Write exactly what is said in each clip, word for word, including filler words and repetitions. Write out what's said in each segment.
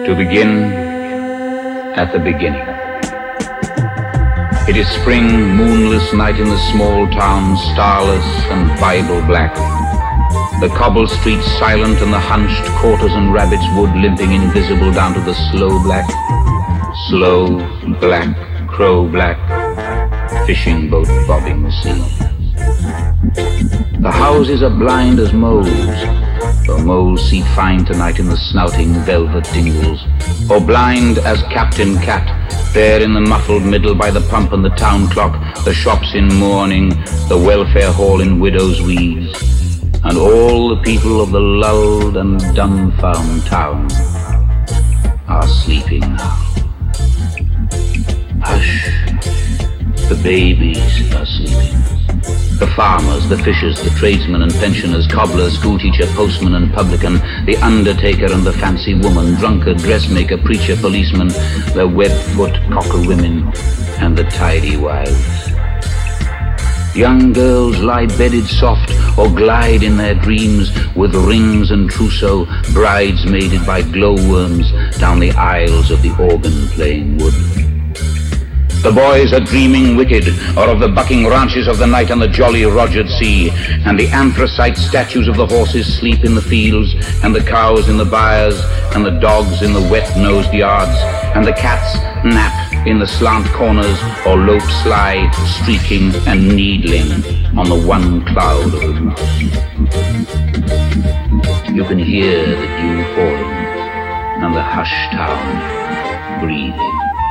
To begin at the beginning. It is spring, moonless night in the small town, starless and Bible black. The cobble streets silent and the hunched courtesan rabbits wood limping invisible down to the slow black, slow black, crow black, fishing boat bobbing the sea. The houses are blind as moles, though moles see fine tonight in the snouting velvet dingles, or blind as Captain Cat, there in the muffled middle by the pump and the town clock, the shops in mourning, the welfare hall in widow's weeds, and all the people of the lulled and dumbfound town are sleeping now. Hush, the babies are sleeping. The farmers, the fishers, the tradesmen and pensioners, cobbler, schoolteacher, postman and publican, the undertaker and the fancy woman, drunkard, dressmaker, preacher, policeman, the web-foot cocker women and the tidy wives. Young girls lie bedded soft or glide in their dreams with rings and trousseau, bridesmaided by glowworms down the aisles of the organ-playing wood. The boys are dreaming wicked, or of the bucking ranches of the night on the jolly Rogered Sea, and the anthracite statues of the horses sleep in the fields, and the cows in the byres, and the dogs in the wet-nosed yards, and the cats nap in the slant corners, or lope sly, streaking and needling on the one cloud of the roof. You can hear the dew falling, and the hushed town breathing.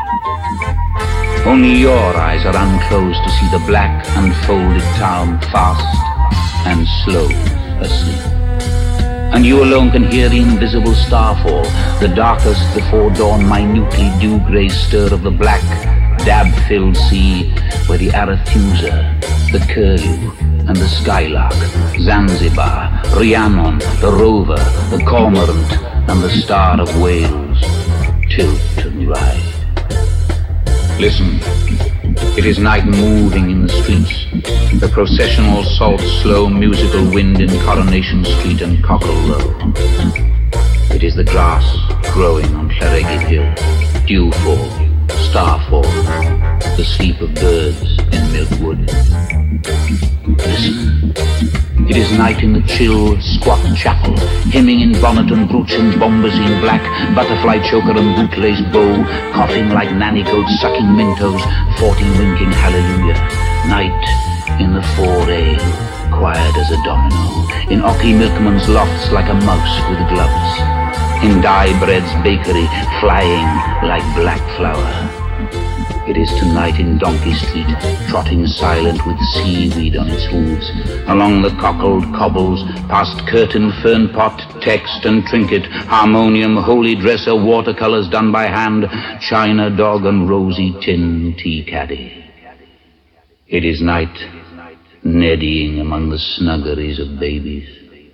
Only your eyes are unclosed to see the black unfolded town fast and slow asleep. And you alone can hear the invisible starfall, the darkest before dawn minutely dew-grey stir of the black, dab-filled sea where the Arethusa, the curlew and the skylark, Zanzibar, Rhiannon, the rover, the cormorant and the star of Wales tilt and ride. Listen, it is night moving in the streets, the processional salt slow musical wind in Coronation Street and Cockle Row. It is the grass growing on Llareggyd Hill, dewfall, starfall, the sleep of birds in Milkwood. Listen, it is night in the chill, squat chapel, hymning in bonnet and brooch and bombazine black, butterfly choker and bootlace bow, coughing like nannycoats, sucking mintos, forty winking hallelujah. Night in the foray, quiet as a domino, in Ocky Milkman's lofts like a mouse with gloves, in Dye Bread's bakery, flying like black flour. It is tonight in Donkey Street, trotting silent with seaweed on its hooves, along the cockled cobbles, past curtain, fern pot, text and trinket, harmonium, holy dresser, watercolors done by hand, china dog and rosy tin tea caddy. It is night, neddying among the snuggeries of babies.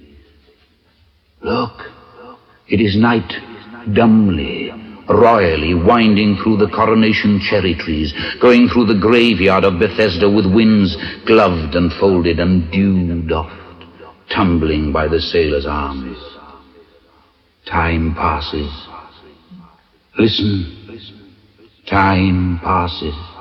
Look, it is night, dumbly, royally winding through the Coronation cherry trees, going through the graveyard of Bethesda with winds gloved and folded and dew-doffed, tumbling by the sailors' arms. Time passes. Listen, time passes.